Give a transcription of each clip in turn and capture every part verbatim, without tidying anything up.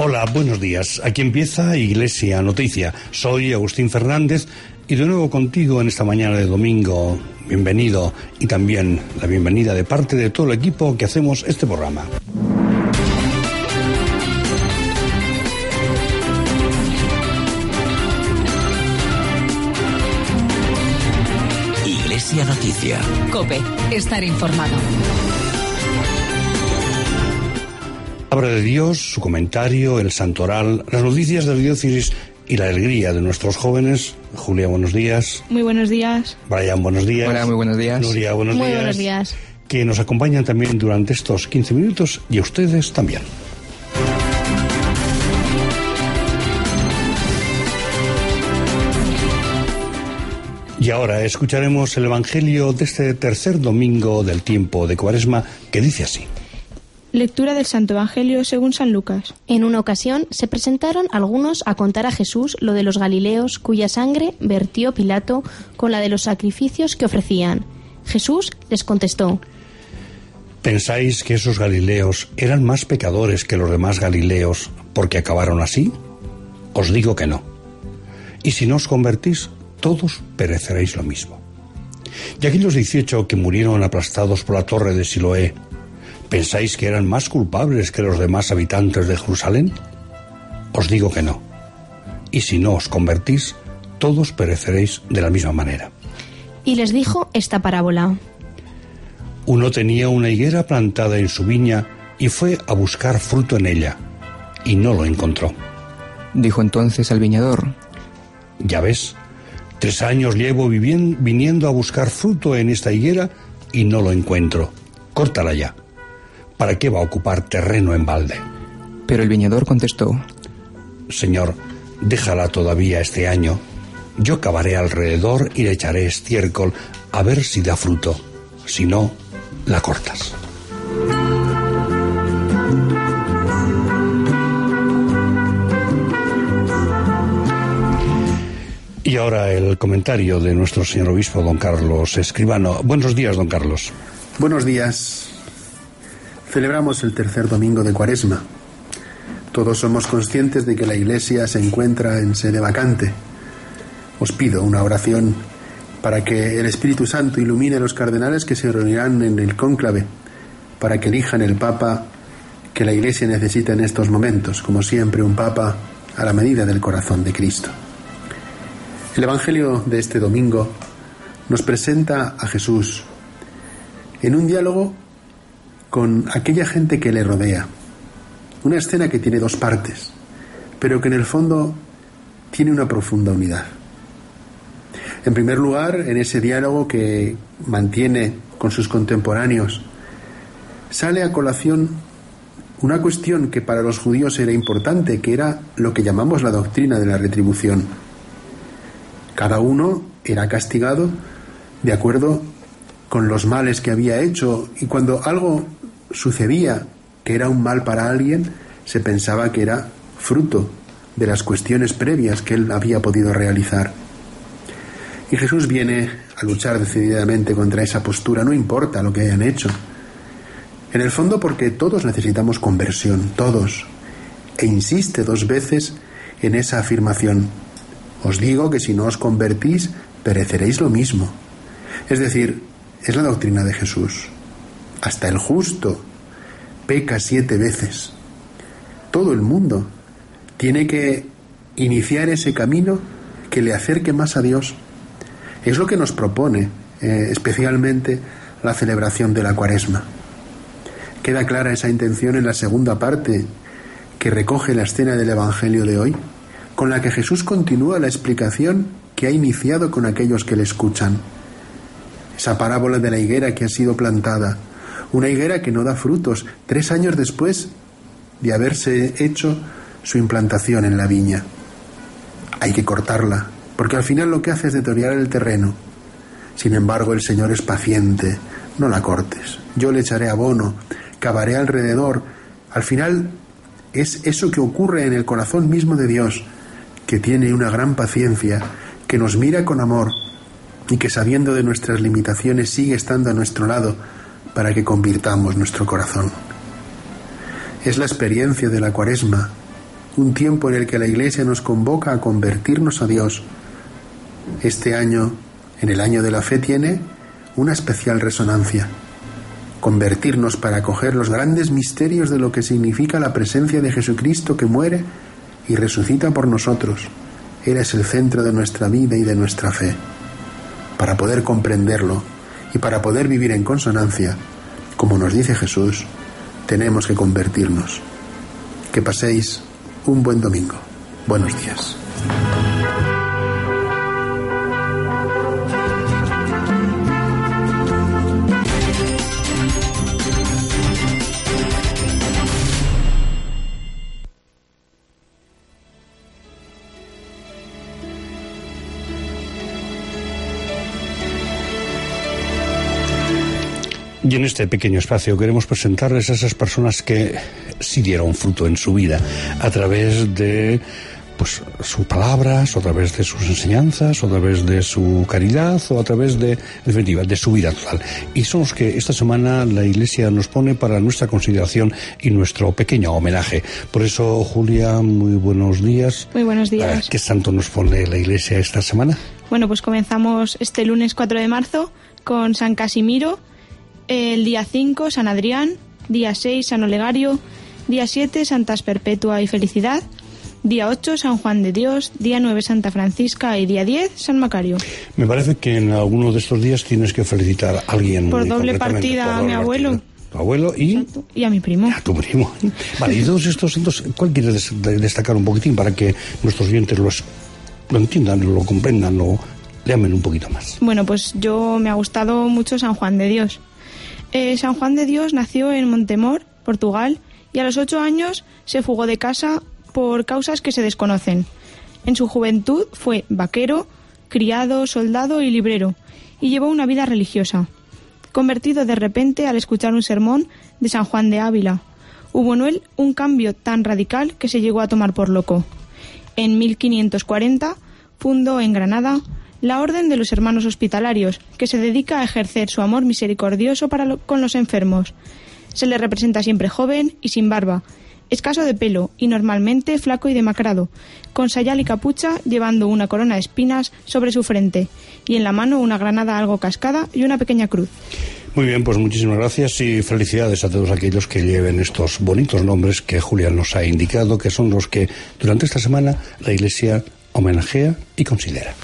Hola, buenos días. Aquí empieza Iglesia Noticia. Soy Agustín Fernández y de nuevo contigo en esta mañana de domingo. Bienvenido y también la bienvenida de parte de todo el equipo que hacemos este programa. Iglesia Noticia. COPE. Estar informado. Palabra de Dios, su comentario, el santoral, las noticias de la diócesis y la alegría de nuestros jóvenes. Julia, buenos días. Muy buenos días. Brian, buenos días. Hola, muy buenos días. Nuria, buenos muy días. buenos días. Que nos acompañan también durante estos quince minutos y a ustedes también. Y ahora escucharemos el Evangelio de este tercer domingo del tiempo de Cuaresma, que dice así. Lectura del Santo Evangelio según San Lucas. En una ocasión se presentaron algunos a contar a Jesús lo de los galileos cuya sangre vertió Pilato con la de los sacrificios que ofrecían. Jesús les contestó: ¿Pensáis que esos galileos eran más pecadores que los demás galileos porque acabaron así? Os digo que no. Y si no os convertís, todos pereceréis lo mismo. Y aquellos dieciocho que murieron aplastados por la torre de Siloé, ¿pensáis que eran más culpables que los demás habitantes de Jerusalén? Os digo que no. Y si no os convertís, todos pereceréis de la misma manera. Y les dijo esta parábola. Uno tenía una higuera plantada en su viña y fue a buscar fruto en ella, y no lo encontró. Dijo entonces al viñador: Ya ves, tres años llevo vivien- viniendo a buscar fruto en esta higuera y no lo encuentro. Córtala ya. ¿Para qué va a ocupar terreno en balde? Pero el viñador contestó: Señor, déjala todavía este año. Yo cavaré alrededor y le echaré estiércol a ver si da fruto. Si no, la cortas. Y ahora el comentario de nuestro señor obispo, don Carlos Escribano. Buenos días, don Carlos. Buenos días. Celebramos el tercer domingo de Cuaresma. Todos somos conscientes de que la Iglesia se encuentra en sede vacante. Os pido una oración para que el Espíritu Santo ilumine a los cardenales que se reunirán en el cónclave, para que elijan el Papa que la Iglesia necesita en estos momentos, como siempre un Papa a la medida del corazón de Cristo. El Evangelio de este domingo nos presenta a Jesús en un diálogo con aquella gente que le rodea. Una escena que tiene dos partes, pero que en el fondo tiene una profunda unidad. En primer lugar, en ese diálogo que mantiene con sus contemporáneos, sale a colación una cuestión que para los judíos era importante, que era lo que llamamos la doctrina de la retribución. Cada uno era castigado de acuerdo con los males que había hecho, y cuando algo sucedía que era un mal para alguien, se pensaba que era fruto de las cuestiones previas que él había podido realizar. Y Jesús viene a luchar decididamente contra esa postura, no importa lo que hayan hecho. En el fondo porque todos necesitamos conversión, todos. E insiste dos veces en esa afirmación: os digo que si no os convertís, pereceréis lo mismo. Es decir, es la doctrina de Jesús. Hasta el justo peca siete veces. Todo el mundo tiene que iniciar ese camino que le acerque más a Dios. Es lo que nos propone eh, especialmente la celebración de la Cuaresma. Queda clara esa intención en la segunda parte que recoge la escena del Evangelio de hoy, con la que Jesús continúa la explicación que ha iniciado con aquellos que le escuchan. Esa parábola de la higuera que ha sido plantada, una higuera que no da frutos tres años después de haberse hecho su implantación en la viña. Hay que cortarla, porque al final lo que hace es deteriorar el terreno. Sin embargo, el Señor es paciente. No la cortes, yo le echaré abono, cavaré alrededor. Al final es eso que ocurre en el corazón mismo de Dios, que tiene una gran paciencia, que nos mira con amor y que, sabiendo de nuestras limitaciones, sigue estando a nuestro lado para que convirtamos nuestro corazón. Es la experiencia de la Cuaresma un tiempo en el que la Iglesia nos convoca a convertirnos a Dios. Este año, en el año de la fe, tiene una especial resonancia. Convertirnos para acoger los grandes misterios de lo que significa la presencia de Jesucristo que muere y resucita por nosotros. Él es el centro de nuestra vida y de nuestra fe. Para poder comprenderlo y para poder vivir en consonancia, como nos dice Jesús, tenemos que convertirnos. Que paséis un buen domingo. Buenos días. Y en este pequeño espacio queremos presentarles a esas personas que sí dieron fruto en su vida a través de pues sus palabras, o a través de sus enseñanzas, o a través de su caridad, o a través de, en definitiva, de su vida total. Y son los que esta semana la Iglesia nos pone para nuestra consideración y nuestro pequeño homenaje. Por eso, Julia, muy buenos días. Muy buenos días. ¿Qué santo nos pone la Iglesia esta semana? Bueno, pues comenzamos este lunes cuatro de marzo con San Casimiro. El día cinco, San Adrián. Día seis, San Olegario. Día siete, Santas Perpetua y Felicidad. Día ocho, San Juan de Dios. Día nueve, Santa Francisca. Y día diez, San Macario. Me parece que en alguno de estos días tienes que felicitar a alguien. Por doble partida a mi abuelo. Tu abuelo y... Y a mi primo. A tu primo. Vale, y todos estos santos, ¿cuál quieres destacar un poquitín para que nuestros oyentes los, lo entiendan, lo comprendan, lo le amen un poquito más? Bueno, pues yo me ha gustado mucho San Juan de Dios. Eh, San Juan de Dios nació en Montemor, Portugal, y a los ocho años se fugó de casa por causas que se desconocen. En su juventud fue vaquero, criado, soldado y librero, y llevó una vida religiosa. Convertido de repente al escuchar un sermón de San Juan de Ávila, hubo en él un cambio tan radical que se llegó a tomar por loco. En mil quinientos cuarenta fundó en Granada la Orden de los Hermanos Hospitalarios, que se dedica a ejercer su amor misericordioso para lo, con los enfermos. Se le representa siempre joven y sin barba, escaso de pelo y normalmente flaco y demacrado, con sayal y capucha, llevando una corona de espinas sobre su frente y en la mano una granada algo cascada y una pequeña cruz. Muy bien, pues muchísimas gracias y felicidades a todos aquellos que lleven estos bonitos nombres que Julián nos ha indicado, que son los que durante esta semana la Iglesia homenajea y considera.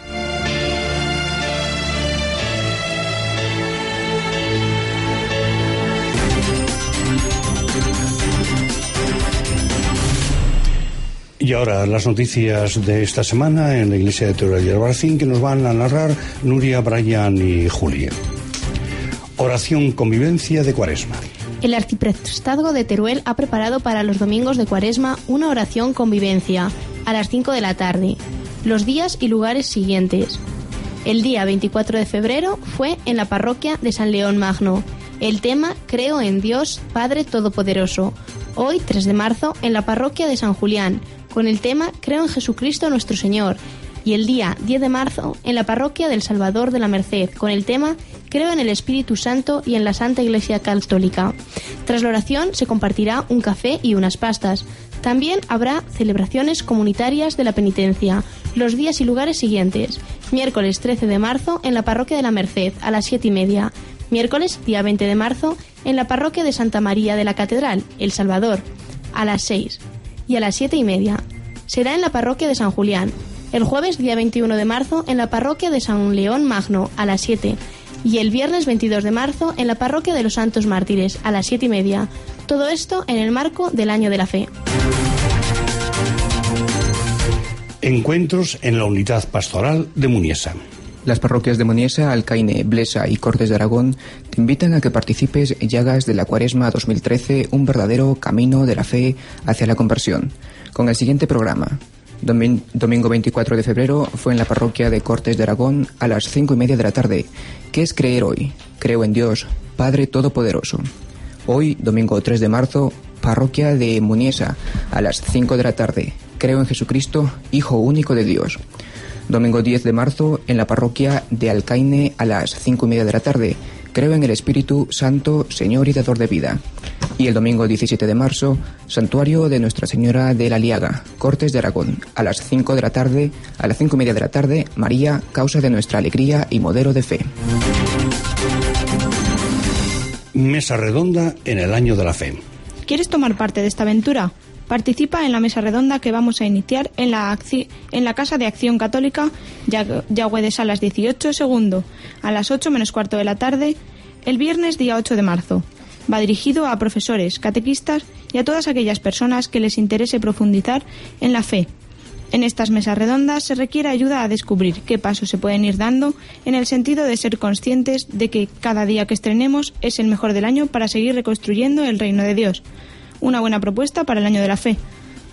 Y ahora las noticias de esta semana en la iglesia de Teruel y Albarracín, que nos van a narrar Nuria, Brian y Julia. Oración convivencia de Cuaresma. El arciprestazgo de Teruel ha preparado para los domingos de Cuaresma una oración convivencia a las cinco de la tarde. Los días y lugares siguientes. El día veinticuatro de febrero fue en la parroquia de San León Magno. El tema Creo en Dios Padre Todopoderoso. Hoy, tres de marzo, en la parroquia de San Julián, con el tema Creo en Jesucristo nuestro Señor. Y el día diez de marzo, en la parroquia del Salvador de la Merced, con el tema Creo en el Espíritu Santo y en la Santa Iglesia Católica. Tras la oración se compartirá un café y unas pastas. También habrá celebraciones comunitarias de la penitencia. Los días y lugares siguientes. Miércoles trece de marzo, en la parroquia de la Merced, a las siete y media. Miércoles, día veinte de marzo, en la parroquia de Santa María de la Catedral, El Salvador, a las seis. Y a las siete y media. Será en la parroquia de San Julián. El jueves, día veintiuno de marzo, en la parroquia de San León Magno, a las siete. Y el viernes veintidós de marzo, en la parroquia de los Santos Mártires, a las siete y media. Todo esto en el marco del Año de la Fe. Encuentros en la unidad pastoral de Muniesa. Las parroquias de Muniesa, Alcaine, Blesa y Cortes de Aragón te invitan a que participes y hagas de la Cuaresma dos mil trece un verdadero camino de la fe hacia la conversión, con el siguiente programa. Domin- domingo veinticuatro de febrero fue en la parroquia de Cortes de Aragón a las cinco y media de la tarde. ¿Qué es creer hoy? Creo en Dios, Padre Todopoderoso. Hoy, domingo tres de marzo, parroquia de Muniesa a las cinco de la tarde. Creo en Jesucristo, Hijo único de Dios. Domingo diez de marzo, en la parroquia de Alcaine a las cinco y media de la tarde. Creo en el Espíritu Santo, Señor y Dador de vida. Y el domingo diecisiete de marzo, Santuario de Nuestra Señora de la Liaga, Cortes de Aragón, a las cinco de la tarde, a las cinco y media de la tarde, María, causa de nuestra alegría y modelo de fe. Mesa redonda en el año de la fe. ¿Quieres tomar parte de esta aventura? Participa en la mesa redonda que vamos a iniciar en la, acci- en la Casa de Acción Católica Yagüe de Salas dieciocho, segundo, a las ocho menos cuarto de la tarde, el viernes día ocho de marzo. Va dirigido a profesores, catequistas y a todas aquellas personas que les interese profundizar en la fe. En estas mesas redondas se requiere ayuda a descubrir qué pasos se pueden ir dando en el sentido de ser conscientes de que cada día que estrenemos es el mejor del año para seguir reconstruyendo el reino de Dios. Una buena propuesta para el año de la fe.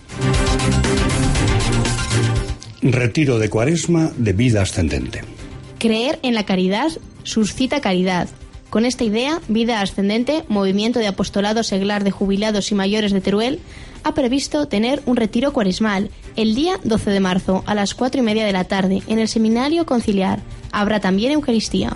Retiro de Cuaresma de vida ascendente. Creer en la caridad suscita caridad. Con esta idea, Vida Ascendente, Movimiento de Apostolado Seglar de Jubilados y Mayores de Teruel, ha previsto tener un retiro cuaresmal el día doce de marzo a las cuatro y media de la tarde en el Seminario Conciliar. Habrá también Eucaristía.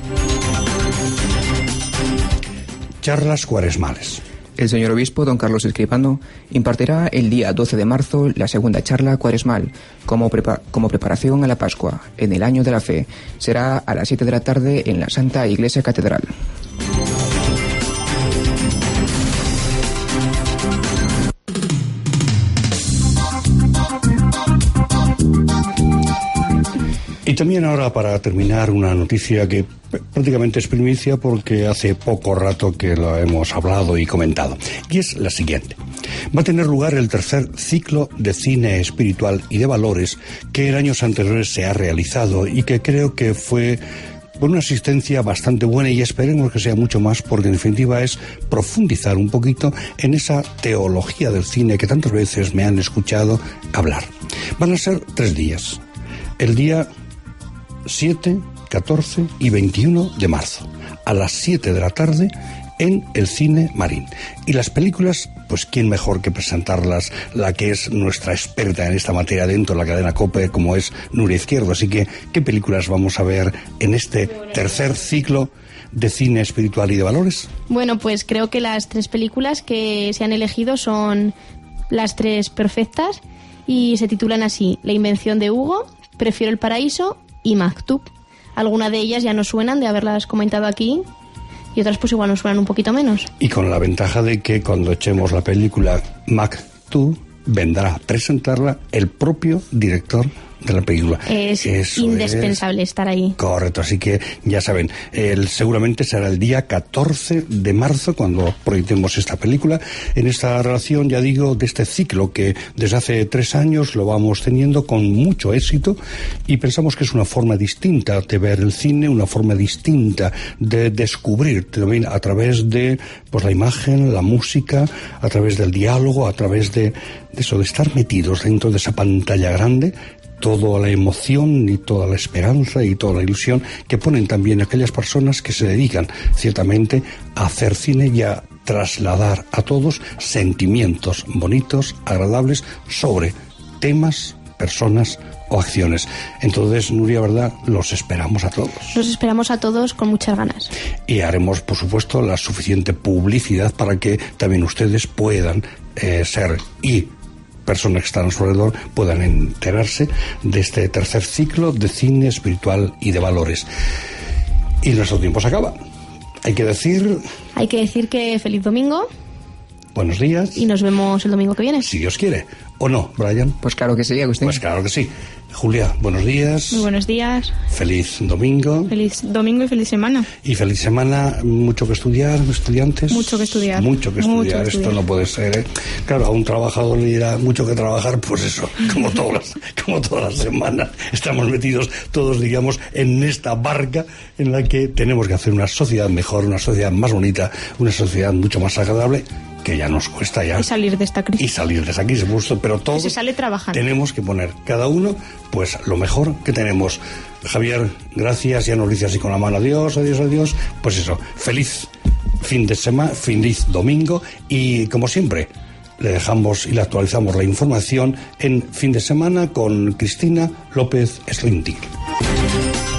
Charlas cuaresmales. El señor obispo don Carlos Escribano impartirá el día doce de marzo la segunda charla cuaresmal como, prepa- como preparación a la Pascua en el año de la fe. Será a las siete de la tarde en la Santa Iglesia Catedral. Y también ahora, para terminar, una noticia que prácticamente es primicia porque hace poco rato que lo hemos hablado y comentado. Y es la siguiente. Va a tener lugar el tercer ciclo de cine espiritual y de valores que en años anteriores se ha realizado y que creo que fue con una asistencia bastante buena, y esperemos que sea mucho más, porque en definitiva es profundizar un poquito en esa teología del cine que tantas veces me han escuchado hablar. Van a ser tres días. El día siete, catorce y veintiuno de marzo, a las siete de la tarde, en el Cine Marín. Y las películas, pues quién mejor que presentarlas, la que es nuestra experta en esta materia dentro de la cadena COPE, como es Nuria Izquierdo. Así que, ¿qué películas vamos a ver en este tercer ciclo de cine espiritual y de valores? Bueno, pues creo que las tres películas que se han elegido son las tres perfectas y se titulan así: La invención de Hugo, Prefiero el paraíso y Maktub. Algunas de ellas ya nos suenan de haberlas comentado aquí y otras pues igual nos suenan un poquito menos. Y con la ventaja de que cuando echemos la película Maktub vendrá a presentarla el propio director de la película. Es Eso indispensable es estar ahí. Correcto, así que ya saben, el, seguramente será el día catorce de marzo cuando proyectemos esta película, en esta relación, ya digo, de este ciclo que desde hace tres años lo vamos teniendo con mucho éxito, y pensamos que es una forma distinta de ver el cine, una forma distinta de descubrir también a través de pues la imagen, la música, a través del diálogo, a través de, de eso, de estar metidos dentro de esa pantalla grande, toda la emoción y toda la esperanza y toda la ilusión que ponen también aquellas personas que se dedican ciertamente a hacer cine y a trasladar a todos sentimientos bonitos, agradables sobre temas, personas o acciones. Entonces, Nuria, ¿verdad? Los esperamos a todos. Los esperamos a todos con muchas ganas. Y haremos, por supuesto, la suficiente publicidad para que también ustedes puedan eh, ser y personas que están a su alrededor puedan enterarse de este tercer ciclo de cine espiritual y de valores. Y nuestro tiempo se acaba. Hay que decir... Hay que decir que feliz domingo. Buenos días. Y nos vemos el domingo que viene. Si Dios quiere. ¿O no, Brian? Pues claro que sí, Agustín. Pues claro que sí. Julia, buenos días. Muy buenos días. Feliz domingo. Feliz domingo y feliz semana. Y feliz semana. Mucho que estudiar, estudiantes. Mucho que estudiar. Mucho que estudiar. Mucho que Esto estudiar. no puede ser, ¿eh? Claro, a un trabajador le dirá mucho que trabajar, pues eso, como todas las, como todas las semanas. Estamos metidos todos, digamos, en esta barca en la que tenemos que hacer una sociedad mejor, una sociedad más bonita, una sociedad mucho más agradable, que ya nos cuesta ya. Y salir de esta Y crisis. salir de esa crisis, por supuesto, pero todos se sale trabajando. tenemos que poner cada uno pues lo mejor que tenemos. Javier, gracias, ya nos dice así con la mano, adiós, adiós, adiós. Pues eso, feliz fin de semana, feliz domingo, y como siempre le dejamos y le actualizamos la información en fin de semana con Cristina López Slinting.